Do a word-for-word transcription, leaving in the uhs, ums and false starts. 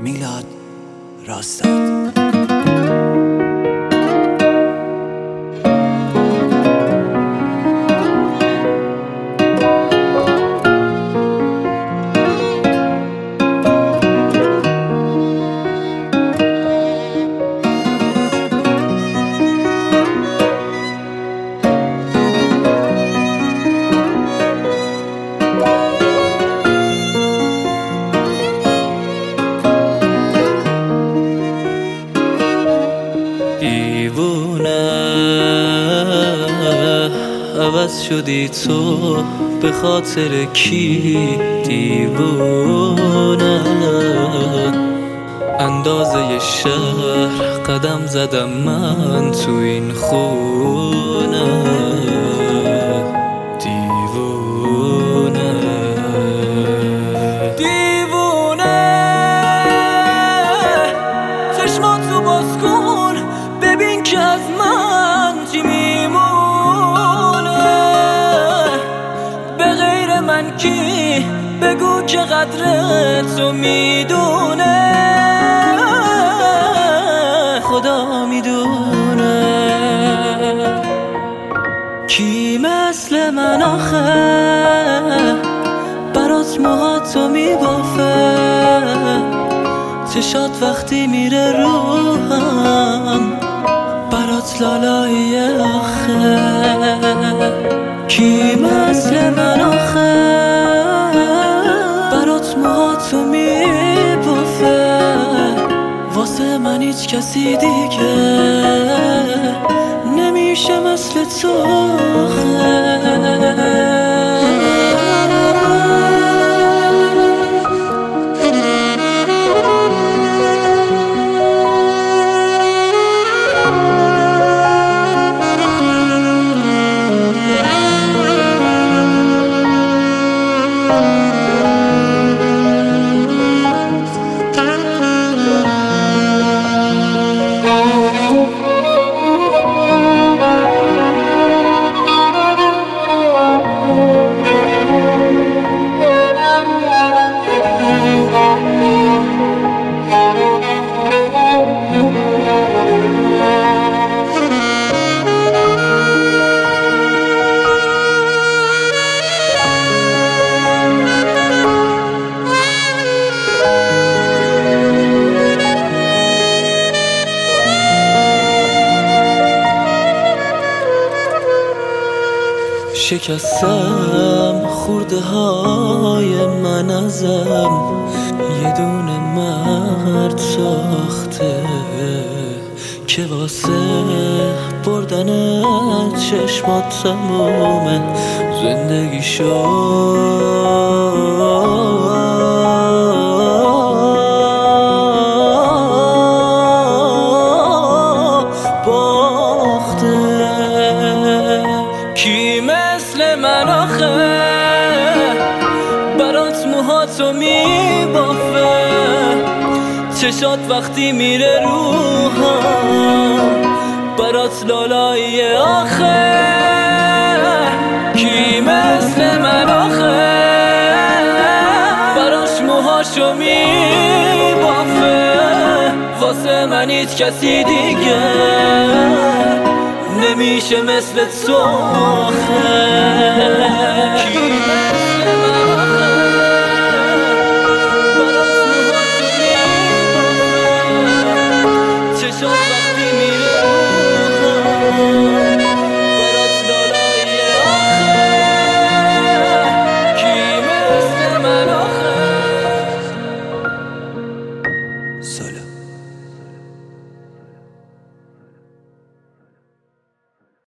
میلاد راستاد. دیوونه عوض شدی تو به خاطر کی؟ دیوونه اندازه شهر قدم زدم من تو این خونه. دیوونه دیوونه چشماتو باز کن ببین که از من چی میمونه. به غیر من کی بگو که قدرتو میدونه. خدا میدونه کی مثل من آخه برات موهاتو میبافه. چشات وقتی میره روحم برات لالایی آخه. کی مثل من آخه برات موهاتو میبافه. واسه من هیچ کسی دیگه نمیشه مثل تو آخه. شکستم خورده های من ازم یه دونه مرد ساخته که واسه بردن چشمات تموم زندگی باخته. کی مثل من آخه برات موهاتو میبافه. چشات وقتی میره روحم برات لالایی آخه. کی مثل من آخه براش موهاشو میبافه. واسه من هیچ کسی دیگه نمیشه مثل تو آخه.